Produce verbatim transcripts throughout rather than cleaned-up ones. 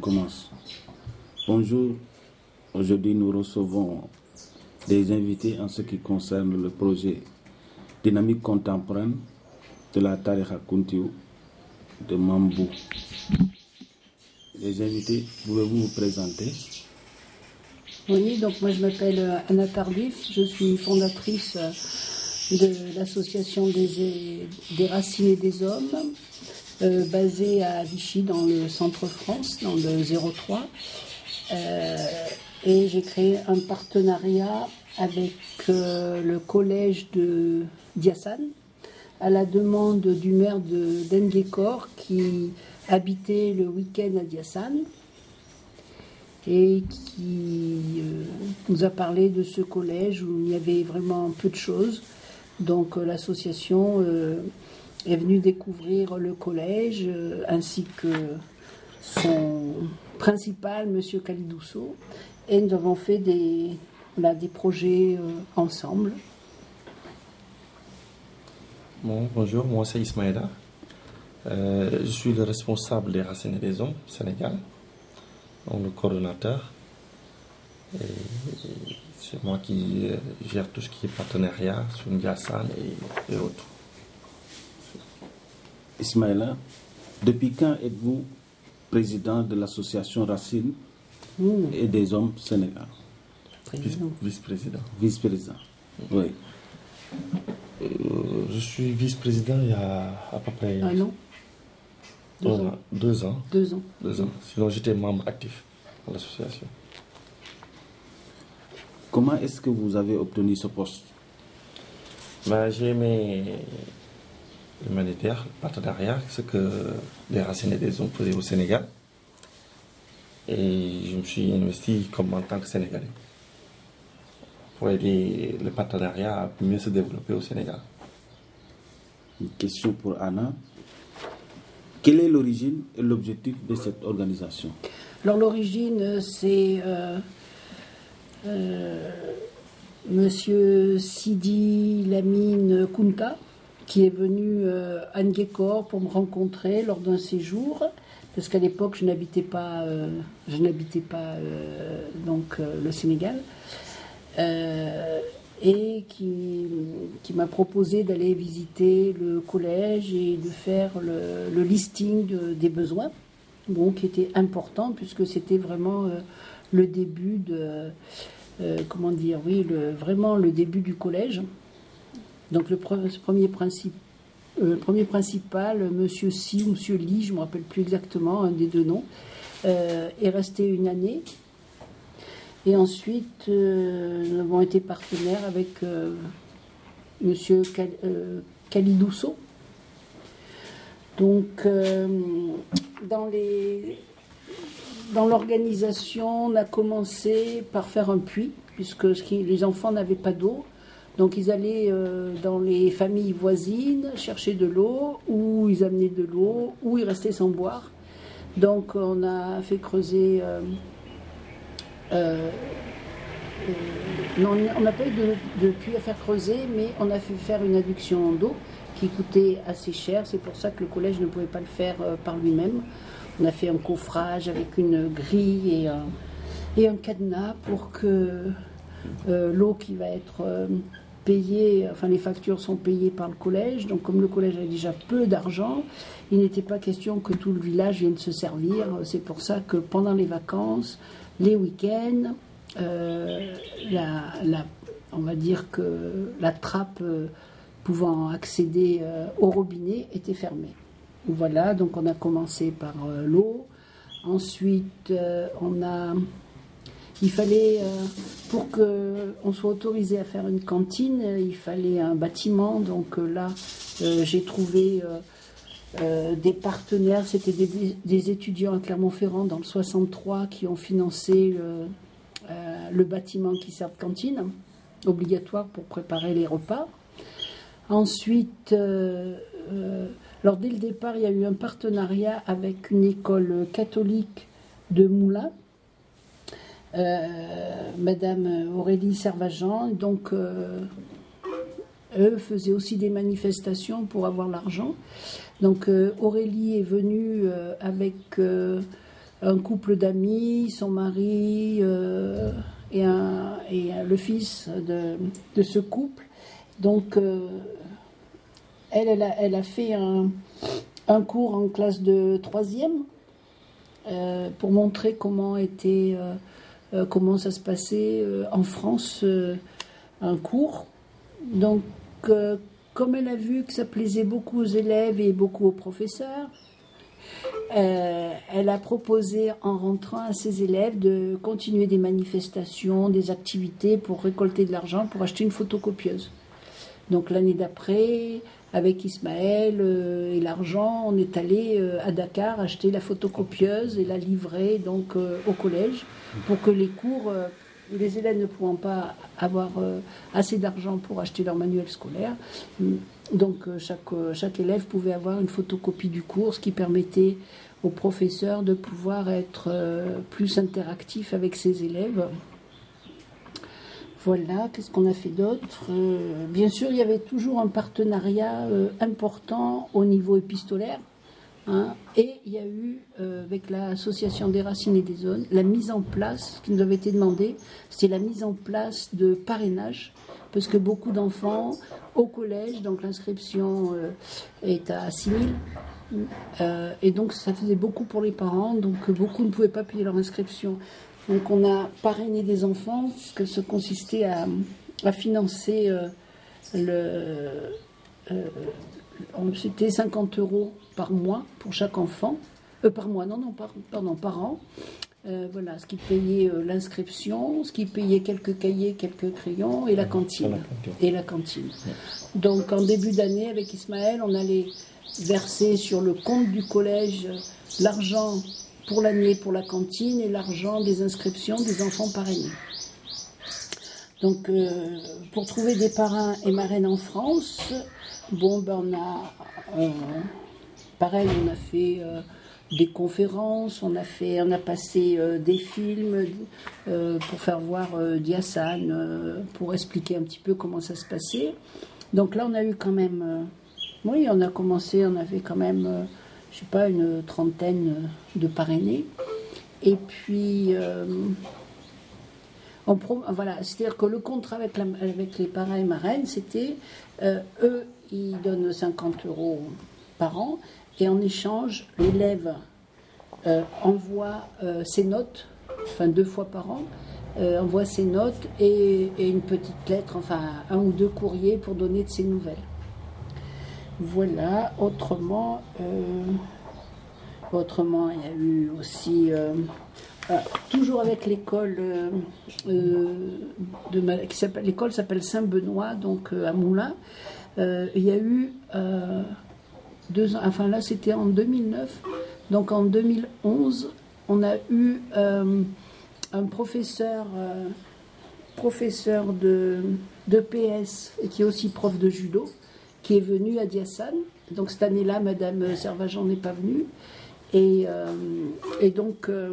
commence. Bonjour, aujourd'hui nous recevons des invités en ce qui concerne le projet Dynamique contemporaine de la Tariqa Kountiou de Mambou. Les invités, pouvez-vous vous présenter? Oui, donc moi je m'appelle Anna Tardif, je suis fondatrice de l'association des, des Racines et des Hommes, euh, basée à Vichy dans le centre-France, dans le zéro trois. Euh, et j'ai créé un partenariat avec euh, le collège de Diassane, à la demande du maire de d'Enguécor qui habitait le week-end à Diassane et qui euh, nous a parlé de ce collège où il y avait vraiment peu de choses. Donc euh, l'association euh, est venue découvrir le collège euh, ainsi que son principal, M. Kalidousso, et nous avons fait des, voilà, des projets euh, ensemble. Bon, bonjour, moi c'est Ismaïla. Euh, je suis le responsable des Racines et des Hommes au Sénégal, donc le coordonnateur. Et c'est moi qui euh, gère tout ce qui est partenariat sur Ndiassane et, et autres. Ismaïla, depuis quand êtes-vous président de l'association Racines mmh. et des Hommes Sénégal? Vice-président. Vice-président, oui. Euh, je suis vice-président il y a à peu près un an. Deux, deux, ans. deux ans. Deux ans. Deux ans. Sinon, j'étais membre actif de l'association. Comment est-ce que vous avez obtenu ce poste? Ben, j'ai aimé l'humanitaire, le partenariat, ce que les Racines et des Hommes faisaient au Sénégal. Et je me suis investi comme en tant que Sénégalais pour aider le partenariat à mieux se développer au Sénégal. Une question pour Anna. Quelle est l'origine et l'objectif de cette organisation? Alors l'origine, c'est euh, euh, Monsieur Sidi Lamine Kounta, qui est venu euh, à Nguékor pour me rencontrer lors d'un séjour, parce qu'à l'époque je n'habitais pas, euh, je n'habitais pas euh, donc euh, le Sénégal. Euh, et qui, qui m'a proposé d'aller visiter le collège et de faire le, le listing de, des besoins, donc qui était important puisque c'était vraiment euh, le début de, euh, comment dire, oui, le, vraiment le début du collège. Donc le pre, premier principe, euh, premier principal, Monsieur Si ou Monsieur Li, je ne me rappelle plus exactement, un des deux noms, euh, est resté une année. Et ensuite, euh, nous avons été partenaires avec euh, M. Kal, euh, Kalidousso. Donc, euh, dans les, dans l'organisation, on a commencé par faire un puits, puisque les enfants n'avaient pas d'eau. Donc, ils allaient euh, dans les familles voisines chercher de l'eau, ou ils amenaient de l'eau, ou ils restaient sans boire. Donc, on a fait creuser... Euh, Euh, euh, non, on n'a pas eu de, de puits à faire creuser, mais on a fait faire une adduction d'eau qui coûtait assez cher. C'est pour ça que le collège ne pouvait pas le faire euh, par lui-même. On a fait un coffrage avec une grille et un, et un cadenas pour que euh, l'eau qui va être euh, payée, enfin les factures sont payées par le collège. Donc comme le collège a déjà peu d'argent, il n'était pas question que tout le village vienne se servir. C'est pour ça que pendant les vacances, les week-ends, euh, la, la, on va dire que la trappe euh, pouvant accéder euh, au robinet était fermée. Voilà, donc on a commencé par euh, l'eau. Ensuite, euh, on a, il fallait, euh, pour qu'on soit autorisé à faire une cantine, euh, il fallait un bâtiment. Donc euh, là, euh, j'ai trouvé... Euh, Euh, des partenaires, c'était des, des étudiants à Clermont-Ferrand dans le soixante-trois qui ont financé euh, euh, le bâtiment qui sert de cantine, obligatoire pour préparer les repas. Ensuite, euh, euh, alors dès le départ, il y a eu un partenariat avec une école catholique de Moulins, euh, Madame Aurélie Servajan, donc euh, eux faisaient aussi des manifestations pour avoir l'argent. Donc euh, Aurélie est venue euh, avec euh, un couple d'amis, son mari euh, et, un, et le fils de, de ce couple. Donc, euh, elle, elle a, elle a fait un, un cours en classe de troisième euh, pour montrer comment était, euh, euh, comment ça se passait euh, en France, euh, un cours. Donc, euh, comme elle a vu que ça plaisait beaucoup aux élèves et beaucoup aux professeurs, euh, elle a proposé en rentrant à ses élèves de continuer des manifestations, des activités pour récolter de l'argent pour acheter une photocopieuse. Donc l'année d'après, avec Ismaël euh, et l'argent, on est allé euh, à Dakar acheter la photocopieuse et la livrer donc euh, au collège pour que les cours, euh, les élèves ne pouvant pas avoir euh, assez d'argent pour acheter leur manuel scolaire, donc euh, chaque, euh, chaque élève pouvait avoir une photocopie du cours, ce qui permettait aux professeurs de pouvoir être euh, plus interactifs avec ses élèves. Voilà, qu'est-ce qu'on a fait d'autre euh, Bien sûr, il y avait toujours un partenariat euh, important au niveau épistolaire. Hein, et il y a eu, euh, avec l'association des Racines et des Zones, la mise en place, ce qui nous avait été demandé, c'est la mise en place de parrainage, parce que beaucoup d'enfants au collège, donc l'inscription euh, est à six mille, euh, et donc ça faisait beaucoup pour les parents, donc beaucoup ne pouvaient pas payer leur inscription. Donc on a parrainé des enfants, ce que ça consistait à, à financer euh, le... Euh, c'était cinquante euros par mois pour chaque enfant, euh, par mois, non, non, par, pardon, par an. Euh, voilà, ce qui payait euh, l'inscription, ce qui payait quelques cahiers, quelques crayons et la cantine. Et la cantine. Donc en début d'année, avec Ismaël, on allait verser sur le compte du collège l'argent pour l'année pour la cantine et l'argent des inscriptions des enfants parrainés. Donc euh, pour trouver des parrains et marraines en France, bon ben on a euh, pareil, on a fait euh, des conférences, on a fait, on a passé euh, des films euh, pour faire voir euh, Diassane, euh, pour expliquer un petit peu comment ça se passait. Donc là on a eu quand même, euh, oui on a commencé, on avait quand même, euh, je sais pas, une trentaine de parrainés. Et puis euh, on pro, voilà, c'est-à-dire que le contrat avec, la, avec les parrains et marraines, c'était euh, eux ils donnent cinquante euros par an et en échange l'élève euh, envoie euh, ses notes, enfin deux fois par an, euh, envoie ses notes et, et une petite lettre, enfin un ou deux courriers pour donner de ses nouvelles. Voilà, autrement, euh, autrement il y a eu aussi, euh, euh, toujours avec l'école, euh, euh, de, qui s'appelle, l'école s'appelle Saint-Benoît, donc euh, à Moulins, euh, il y a eu euh, deux ans, enfin là c'était en deux mille neuf, donc en deux mille onze, on a eu euh, un professeur, euh, professeur de, de P S et qui est aussi prof de judo, qui est venu à Diassane. Donc cette année-là, Madame Servageant n'est pas venue. Et, euh, et donc, euh,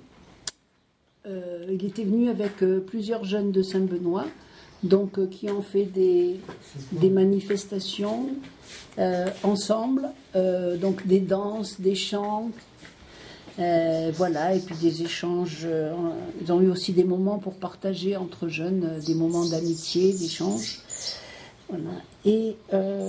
euh, il était venu avec euh, plusieurs jeunes de Saint-Benoît, donc euh, qui ont fait des, des manifestations euh, ensemble, euh, donc des danses, des chants, euh, voilà, et puis des échanges. Euh, ils ont eu aussi des moments pour partager entre jeunes, euh, des moments d'amitié, d'échange. Voilà. Et euh,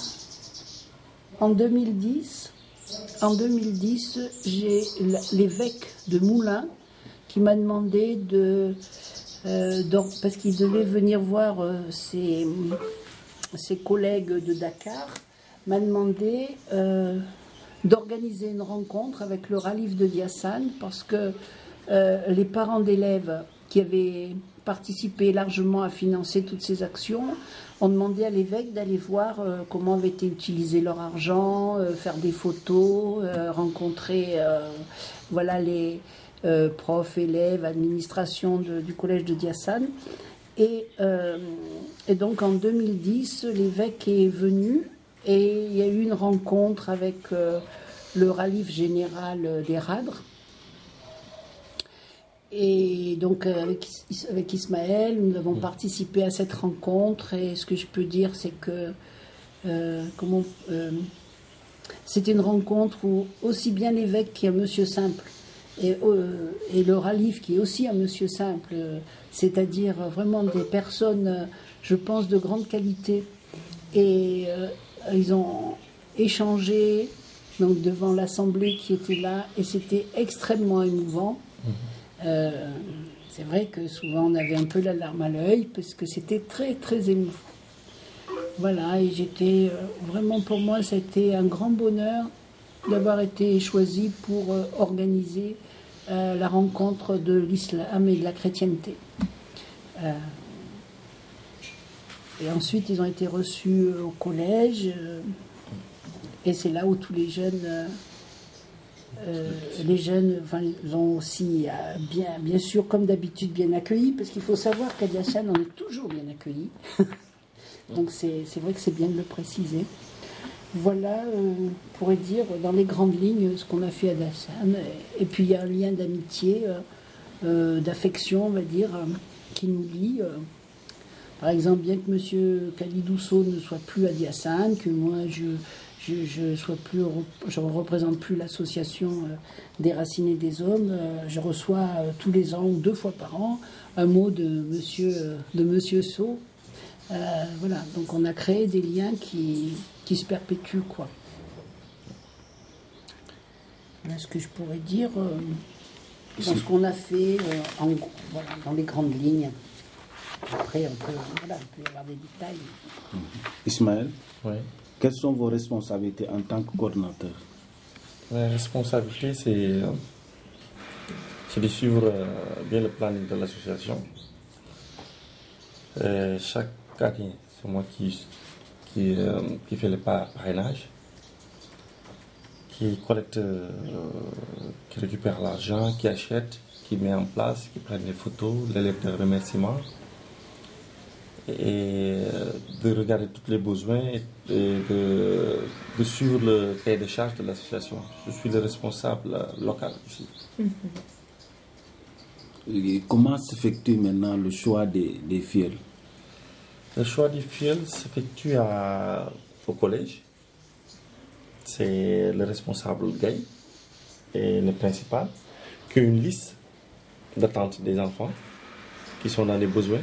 en deux mille dix, en deux mille dix, j'ai l'évêque de Moulins qui m'a demandé de, euh, parce qu'il devait venir voir euh, ses, ses collègues de Dakar, m'a demandé euh, d'organiser une rencontre avec le Ralif de Diassane parce que euh, les parents d'élèves qui avaient participé largement à financer toutes ces actions ont demandé à l'évêque d'aller voir euh, comment avait été utilisé leur argent, euh, faire des photos, euh, rencontrer euh, voilà, les euh, profs, élèves, administration de, du collège de Diassane. Et, euh, et donc en deux mille dix, l'évêque est venu et il y a eu une rencontre avec euh, le Ralif général des Radres. Et donc avec, avec Ismaël, nous avons participé à cette rencontre et ce que je peux dire c'est que euh, comment, euh, c'était une rencontre où aussi bien l'évêque qui est un monsieur simple Et, euh, et le Ralif, qui est aussi un monsieur simple, euh, c'est-à-dire vraiment des personnes, euh, je pense, de grande qualité. Et euh, ils ont échangé donc, devant l'Assemblée qui était là, et c'était extrêmement émouvant. Mmh. Euh, c'est vrai que souvent on avait un peu la larme à l'œil, parce que c'était très, très émouvant. Voilà, et j'étais, euh, vraiment pour moi, ça a été un grand bonheur d'avoir été choisi pour euh, organiser euh, la rencontre de l'islam et de la chrétienté. Euh, et ensuite, ils ont été reçus au collège, euh, et c'est là où tous les jeunes, euh, euh, les jeunes, enfin, ils ont aussi euh, bien, bien sûr, comme d'habitude, bien accueillis, parce qu'il faut savoir qu'à Diassane, on est toujours bien accueillis. Donc c'est, c'est vrai que c'est bien de le préciser. Voilà, euh, on pourrait dire dans les grandes lignes ce qu'on a fait à Diassane. Et puis il y a un lien d'amitié, euh, euh, d'affection, on va dire, euh, qui nous lie. Euh. Par exemple, bien que M. Kalidousso ne soit plus à Diassane, que moi je je, je sois plus, je ne représente plus l'association euh, des Racinés des Hommes, euh, je reçois euh, tous les ans ou deux fois par an un mot de M. Euh, de Monsieur Sceaux. Euh, voilà, donc on a créé des liens qui, qui se perpétuent, quoi. Voilà ce que je pourrais dire euh, dans ce qu'on a fait euh, en, voilà, dans les grandes lignes. Après, on peut, voilà, on peut y avoir des détails. Ismaël, oui. Quelles sont vos responsabilités en tant que coordinateur? La responsabilité, c'est, c'est de suivre euh, bien le planning de l'association. Euh, chaque année, c'est moi qui, qui, euh, qui fait le parrainage, qui collecte, euh, qui récupère l'argent, qui achète, qui met en place, qui prend les photos, les lettres de remerciement, et de regarder tous les besoins et de, de suivre le cahier de charge de l'association. Je suis le responsable local ici. Et comment s'effectue maintenant le choix des, des fioles? Le choix des fioles s'effectue à, au collège. C'est le responsable Gay et le principal qui a une liste d'attente des enfants qui sont dans les besoins.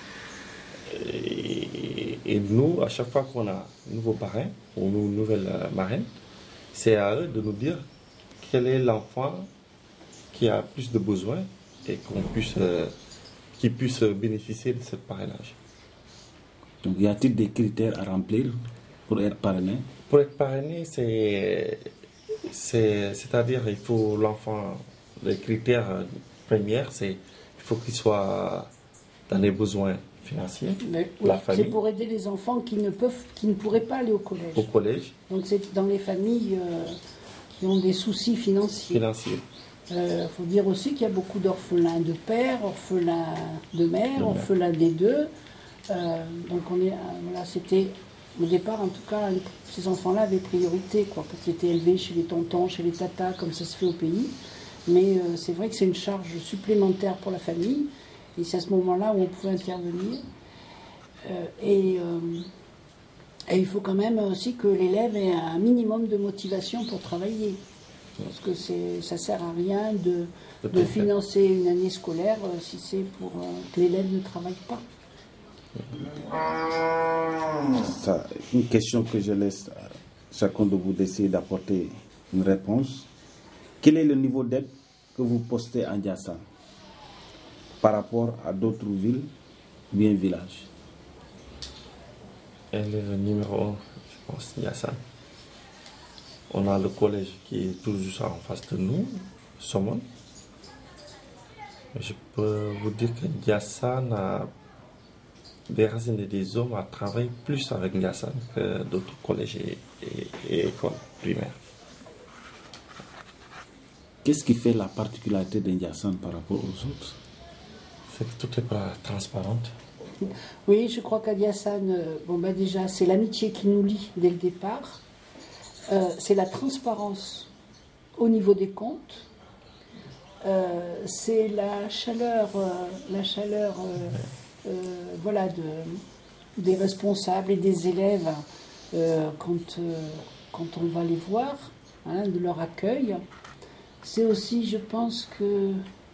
Et, et nous, à chaque fois qu'on a un nouveau parrain ou une nouvelle marraine, c'est à eux de nous dire quel est l'enfant qui a plus de besoins et qu'on puisse, euh, qui puisse bénéficier de ce parrainage. Donc, y a-t-il des critères à remplir pour être parrainé? Pour être parrainé, c'est, c'est, c'est-à-dire il faut l'enfant, les critères premiers, c'est il faut qu'il soit dans les besoins financiers, Mais, la oui, famille. C'est pour aider les enfants qui ne peuvent, qui ne pourraient pas aller au collège. Au collège. Donc c'est dans les familles euh, qui ont des soucis financiers. Financiers. Il euh, faut dire aussi qu'il y a beaucoup d'orphelins de père, orphelins de mère, De mère. orphelins des deux. Euh, donc on est, euh, voilà, c'était au départ en tout cas, ces enfants-là avaient priorité, quoi, parce qu'ils étaient élevés chez les tontons, chez les tatas, comme ça se fait au pays. Mais euh, c'est vrai que c'est une charge supplémentaire pour la famille. Et c'est à ce moment-là où on pouvait intervenir. Euh, et, euh, et il faut quand même aussi que l'élève ait un minimum de motivation pour travailler. Parce que c'est, ça ne sert à rien de, de financer une année scolaire euh, si c'est pour euh, que l'élève ne travaille pas. Ça, une question que je laisse à chacun de vous d'essayer d'apporter une réponse. Quel est le niveau d'aide que vous postez en Diassane par rapport à d'autres villes, bien villages? Elle est le numéro un, je pense, Diassane. On a le collège qui est tout juste en face de nous, Somone. Je peux vous dire que Diassane a des Racines des Hommes a travaillé plus avec Diassane que d'autres collèges et, et, et écoles primaires. Qu'est-ce qui fait la particularité de Diassane par rapport aux autres? C'est que tout est pas transparent. Oui, je crois qu'à Diassane, euh, bon, bah déjà, c'est l'amitié qui nous lie dès le départ. Euh, c'est la transparence au niveau des comptes. Euh, c'est la chaleur, euh, la chaleur euh, euh, voilà, de, des responsables et des élèves euh, quand, euh, quand on va les voir, hein, de leur accueil. c'est aussi, je pense que, euh,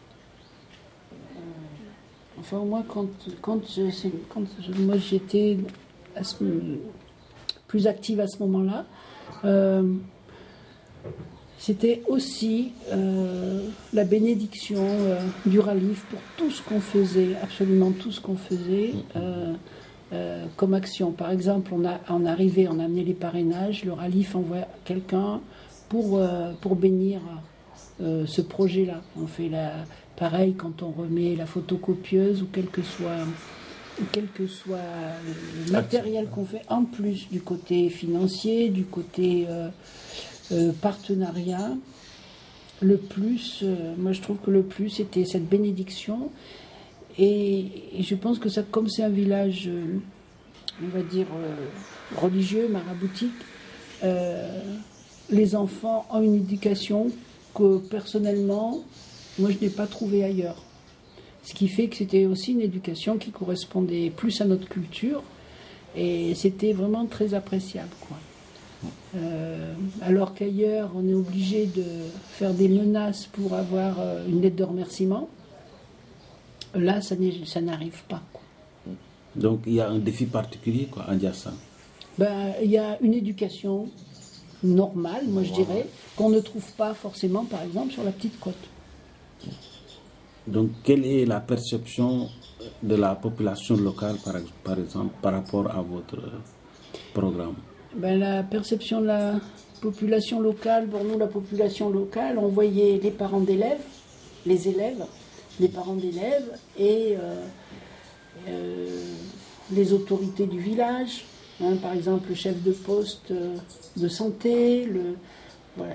enfin moi quand, quand, je, quand je, moi j'étais à ce, plus active à ce moment-là, euh, c'était aussi euh, la bénédiction euh, du Ralif pour tout ce qu'on faisait, absolument tout ce qu'on faisait euh, euh, comme action. Par exemple, on a, on arrivait, on a amené les parrainages, le Ralif envoie quelqu'un pour, euh, pour bénir euh, ce projet-là. On fait la, pareil quand on remet la photocopieuse ou quel que soit, quel que soit le matériel qu'on fait, en plus du côté financier, du côté... Euh, Euh, partenariat, le plus, euh, moi je trouve que le plus c'était cette bénédiction et, et je pense que ça, comme c'est un village, euh, on va dire euh, religieux, maraboutique, euh, les enfants ont une éducation que personnellement, moi je n'ai pas trouvée ailleurs. Ce qui fait que c'était aussi une éducation qui correspondait plus à notre culture et c'était vraiment très appréciable, quoi. Euh, alors qu'ailleurs, on est obligé de faire des menaces pour avoir euh, une lettre de remerciement. Là, ça, ça n'arrive pas, quoi. Donc, il y a un défi particulier, quoi, à Ndiassa. Ben, il y a une éducation normale, moi je dirais, qu'on ne trouve pas forcément, par exemple, sur la Petite Côte. Donc, quelle est la perception de la population locale, par, par exemple, par rapport à votre programme? Ben, la perception de la population locale, pour nous, la population locale, on voyait les parents d'élèves, les élèves, les parents d'élèves et euh, euh, les autorités du village, hein, par exemple le chef de poste de santé, le, voilà.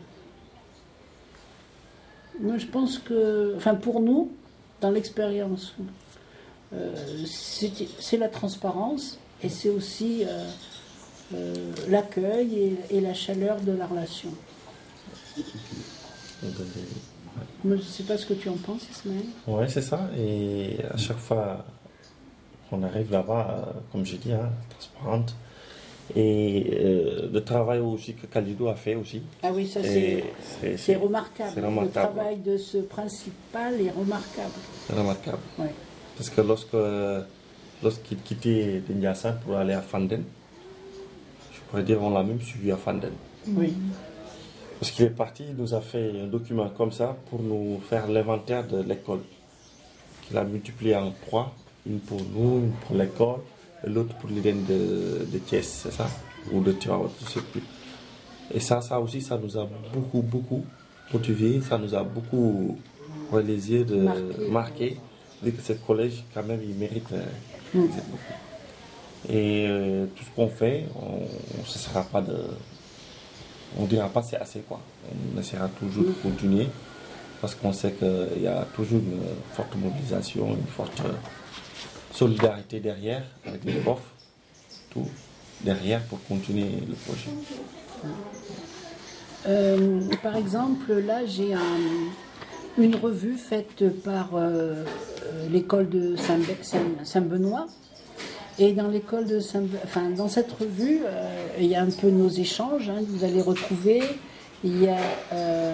Moi, je pense que, enfin pour nous, dans l'expérience, euh, c'est la transparence et c'est aussi... Euh, Euh, l'accueil et, et la chaleur de la relation. Moi, je ne sais pas ce que tu en penses, Ismaël. Oui, c'est ça. Et à chaque fois qu'on arrive là-bas, comme j'ai dit, hein, transparente. Et euh, le travail aussi que Khalidou a fait aussi. Ah oui, ça c'est remarquable. remarquable. Le travail de ce principal est remarquable. C'est remarquable. Ouais. Parce que lorsque lorsqu'il quittait Ndiassa pour aller à Fanden, on pourrait dire on l'a même suivi à Fanden. Oui. Parce qu'il est parti, il nous a fait un document comme ça pour nous faire l'inventaire de l'école. Qu'il a multiplié en trois, une pour nous, une pour l'école, et l'autre pour l'I D N de, de Thiès, c'est ça? Ou de Tivaouane, je ne sais plus. Et ça, ça aussi, ça nous a beaucoup, beaucoup motivé, ça nous a beaucoup les yeux de marquer, marquer vu que ce collège, quand même, il mérite euh, mm. beaucoup. Et euh, tout ce qu'on fait, on ne cessera pas de... On ne dira pas c'est assez, quoi. On essaiera toujours de continuer parce qu'on sait qu'il y a toujours une forte mobilisation, une forte solidarité derrière, avec les profs, tout derrière pour continuer le projet. Euh, par exemple, là, j'ai un, une revue faite par euh, l'école de Saint-Benoît. Et dans l'école de Saint, enfin dans cette revue, euh, il y a un peu nos échanges. Hein, vous allez retrouver. Il y a, euh,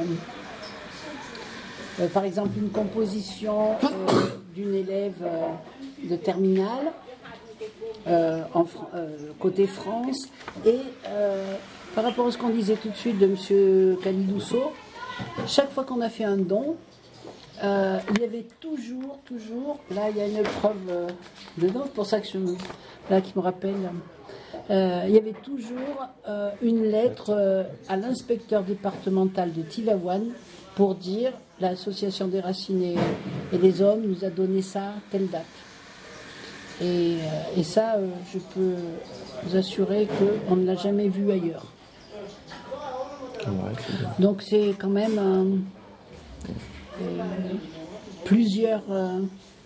euh, par exemple, une composition euh, d'une élève euh, de terminale euh, en, euh, côté France. Et euh, par rapport à ce qu'on disait tout de suite de M. Khalidou Sow, chaque fois qu'on a fait un don, Euh, il y avait toujours, toujours, là il y a une preuve euh, dedans, pour ça que je me, là qui me rappelle, euh, il y avait toujours euh, une lettre euh, à l'inspecteur départemental de Tivaouane pour dire l'association des Racinés et des Hommes nous a donné ça telle date. Et, euh, et ça, euh, je peux vous assurer qu'on ne l'a jamais vu ailleurs. Donc c'est quand même un... Euh, plusieurs euh,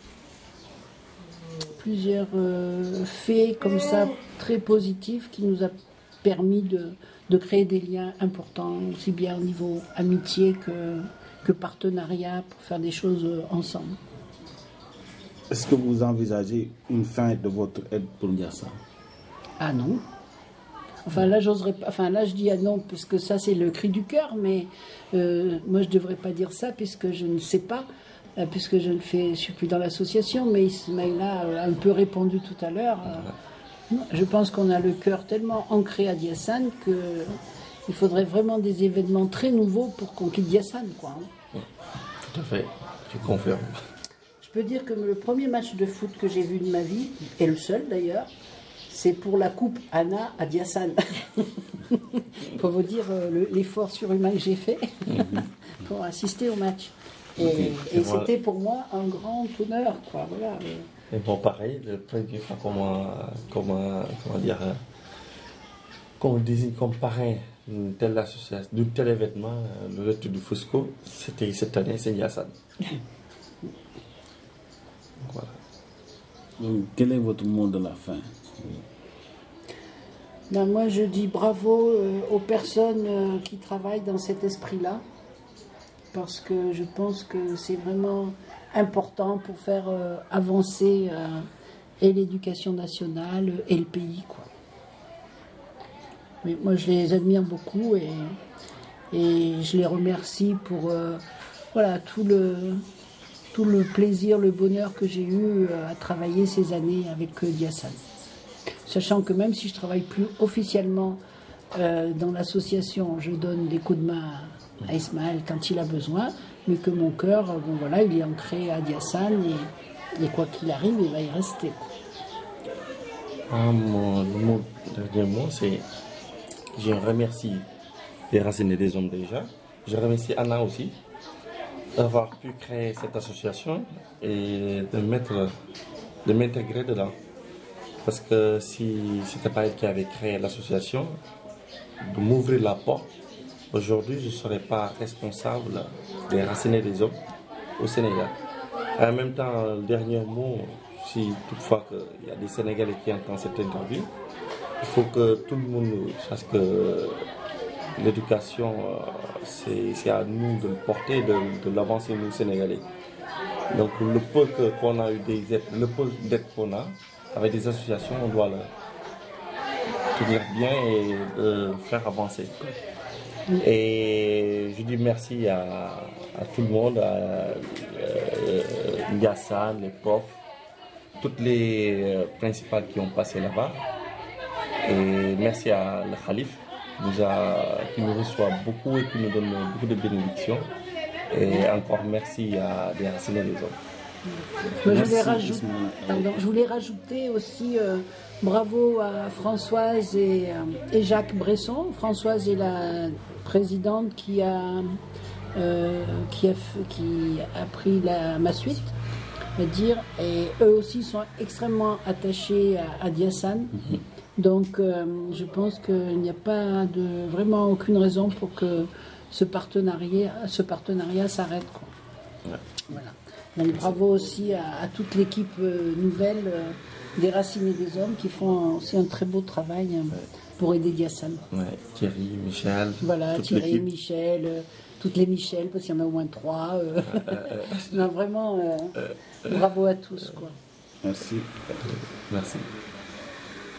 plusieurs euh, faits comme ça très positifs qui nous a permis de, de créer des liens importants aussi bien au niveau amitié que, que partenariat pour faire des choses ensemble. Est-ce que vous envisagez une fin de votre aide pour Ndiassa? Ah non. Enfin là, j'oserais pas. Enfin là, je dis ah non parce que ça c'est le cri du cœur, mais euh, moi je devrais pas dire ça puisque je ne sais pas, euh, puisque je ne fais, je suis plus dans l'association. Mais Ismaïla a un peu répondu tout à l'heure. Euh, je pense qu'on a le cœur tellement ancré à Diassane que il faudrait vraiment des événements très nouveaux pour qu'on quitte Diassane, quoi. Hein. Tout à fait, je confirme. Je peux dire que le premier match de foot que j'ai vu de ma vie, et le seul d'ailleurs, c'est pour la coupe Anna à Diassane. Pour vous dire euh, l'effort surhumain que j'ai fait pour assister au match. Et, okay. et, et c'était pour moi un grand honneur, quoi. Voilà. Et bon, pareil, la première fois comment, comment, comment dire, qu'on désigne comme parrain d'une telle association, d'un tel événement, le retour du Fosco, c'était cette année, c'est Diassane. Voilà. Donc, quel est votre mot de la fin? Ben, moi, je dis bravo euh, aux personnes euh, qui travaillent dans cet esprit-là, parce que je pense que c'est vraiment important pour faire euh, avancer euh, et l'éducation nationale et le pays, quoi. Mais moi, je les admire beaucoup et, et je les remercie pour euh, voilà, tout le... tout le plaisir, le bonheur que j'ai eu à travailler ces années avec Diassane. Sachant que même si je ne travaille plus officiellement euh, dans l'association, je donne des coups de main à Ismaël quand il a besoin, mais que mon cœur, bon voilà, il est ancré à Diassane et, et quoi qu'il arrive, il va y rester. Ah, mon, mon dernier mot, c'est je remercie les Racines des Hommes déjà, je remercie Anna aussi d'avoir pu créer cette association et de mettre, de m'intégrer dedans. Parce que si c'était pas elle qui avait créé l'association, de m'ouvrir la porte, aujourd'hui je ne serais pas responsable des Racines des Hommes au Sénégal. En même temps, le dernier mot, si toutefois il y a des Sénégalais qui entendent cette interview, il faut que tout le monde sache que l'éducation, c'est à nous de le porter, de, de l'avancer, nous, Sénégalais. Donc, le peu qu'on a eu des aides, le peu d'aides qu'on a, avec des associations, on doit le tenir bien et le faire avancer. Et je dis merci à, à tout le monde, à euh, Diassane, les profs, toutes les euh, principales qui ont passé là-bas. Et merci à le Khalif. Nous a, qui nous reçoit beaucoup et qui nous donne beaucoup de bénédictions. Et encore merci à des Racines des Hommes. Moi, je, voulais rajouter, pardon, je voulais rajouter aussi euh, bravo à Françoise et, euh, et Jacques Bresson. Françoise est la présidente qui a, euh, qui a, qui a pris la, ma suite, à dire, et eux aussi sont extrêmement attachés à, à Diassane. Mm-hmm. Donc, euh, je pense qu'il n'y a pas de, vraiment aucune raison pour que ce partenariat, ce partenariat s'arrête. Ouais. Voilà. Donc, bravo aussi à, à toute l'équipe euh, nouvelle euh, des Racines et des Hommes qui font aussi un très beau travail euh, pour aider Diassane. Ouais. Thierry, Michel. Voilà, Thierry, Michel, euh, toutes les Michel, parce qu'il y en a au moins trois. Euh, euh, non, vraiment, euh, bravo à tous, quoi. Merci. Merci.